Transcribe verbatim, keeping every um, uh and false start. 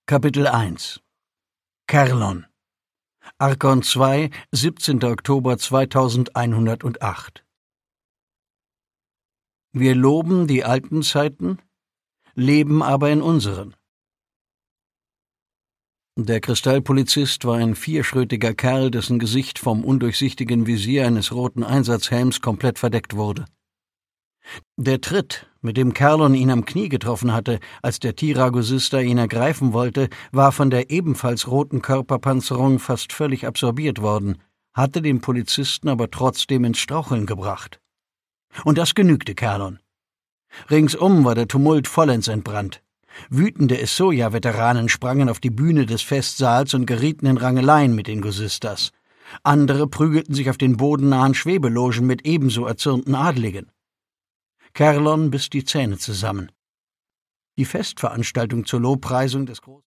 Kapitel eins Kerlon Arkon zwei, siebzehnter Oktober zweitausendeinhundertacht. Wir loben die alten Zeiten, leben aber in unseren. Der Kristallpolizist war ein vierschrötiger Kerl, dessen Gesicht vom undurchsichtigen Visier eines roten Einsatzhelms komplett verdeckt wurde. Der Tritt, mit dem Kerlon ihn am Knie getroffen hatte, als der Tiragosista ihn ergreifen wollte, war von der ebenfalls roten Körperpanzerung fast völlig absorbiert worden, hatte den Polizisten aber trotzdem ins Straucheln gebracht. Und das genügte Kerlon. Ringsum war der Tumult vollends entbrannt. Wütende Essoja-Veteranen sprangen auf die Bühne des Festsaals und gerieten in Rangeleien mit den Gosistas. Andere prügelten sich auf den bodennahen Schwebelogen mit ebenso erzürnten Adligen. Kerlon biss die Zähne zusammen. Die Festveranstaltung zur Lobpreisung des großen